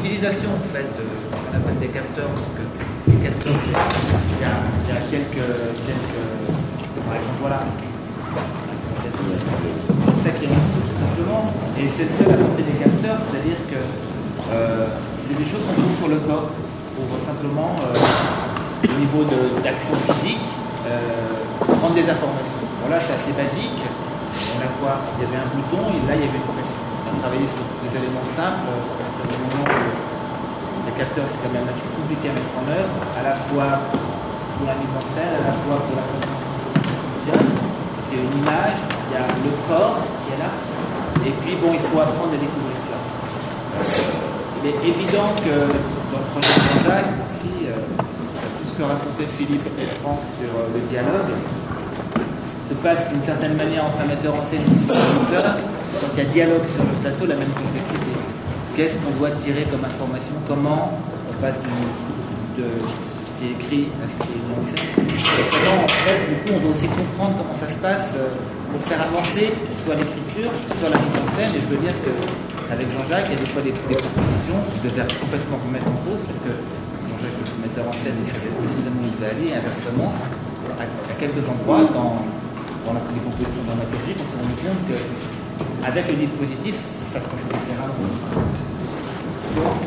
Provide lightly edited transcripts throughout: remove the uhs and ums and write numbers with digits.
l'utilisation en fait de ce qu'on appelle des capteurs. Donc, les capteurs, il y a quelques par exemple, voilà. C'est ça qui est tout simplement. Et c'est le seul à porter des capteurs, c'est-à-dire que c'est des choses qu'on trouve sur le corps pour simplement, au niveau d'action physique, prendre des informations. Voilà, c'est assez basique. On a quoi? Il y avait un bouton et là il y avait une pression. On a travaillé sur des éléments simples. À partir du moment où les capteurs c'est quand même assez compliqué à mettre en œuvre, à la fois pour la mise en scène, à la fois pour la compréhension de comment ça fonctionne. Il y a une image, il y a le corps qui est là, et puis bon, il faut apprendre à découvrir ça. Il est évident que dans le projet de Jean-Jacques aussi, tout ce que racontaient Philippe et Franck sur le dialogue se passe d'une certaine manière entre un metteur en scène et un spectateur. Quand il y a dialogue sur le plateau, la même complexité. Qu'est-ce qu'on doit tirer comme information? Comment on passe de ce qui est écrit à ce qui est mis en scène? En fait, du coup, on doit aussi comprendre comment ça se passe pour faire avancer soit l'écriture, soit la mise en scène. Et je veux dire qu'avec Jean-Jacques, il y a des fois des propositions qui devaient complètement remettre en cause parce que Jean-Jacques est le metteur en scène et savait précisément où il devait aller, et inversement, à quelques endroits dans la décomposition dramaturgique, on s'est rendu compte qu'avec le dispositif, ça se passe différemment. Donc,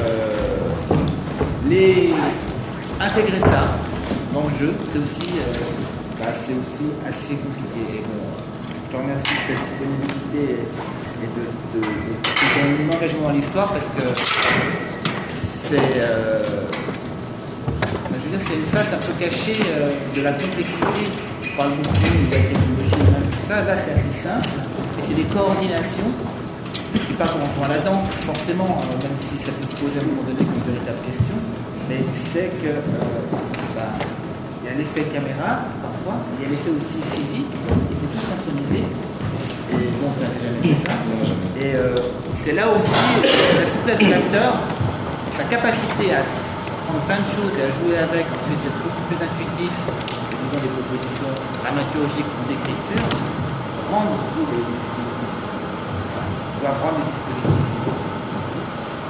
intégrer ça dans le jeu, c'est aussi assez compliqué. Je te remercie de ta disponibilité et de ton engagement dans l'histoire parce que c'est une face un peu cachée de la complexité. Je parle beaucoup de la technologie, tout ça. Là, c'est assez simple. Et c'est des coordinations. Je ne sais pas comment jouer à la danse, forcément, même si ça peut se poser à un moment donné comme une véritable question. Mais c'est que il y a l'effet caméra, parfois, il y a l'effet aussi physique, il faut tout synchroniser. Et donc, on n'avait jamais fait ça. Et c'est là aussi la souplesse de l'acteur, sa capacité à prendre plein de choses et à jouer avec, ensuite être beaucoup plus intuitif, disons des propositions dramaturgiques ou d'écriture, rendre aussi doivent rendre les dispositifs.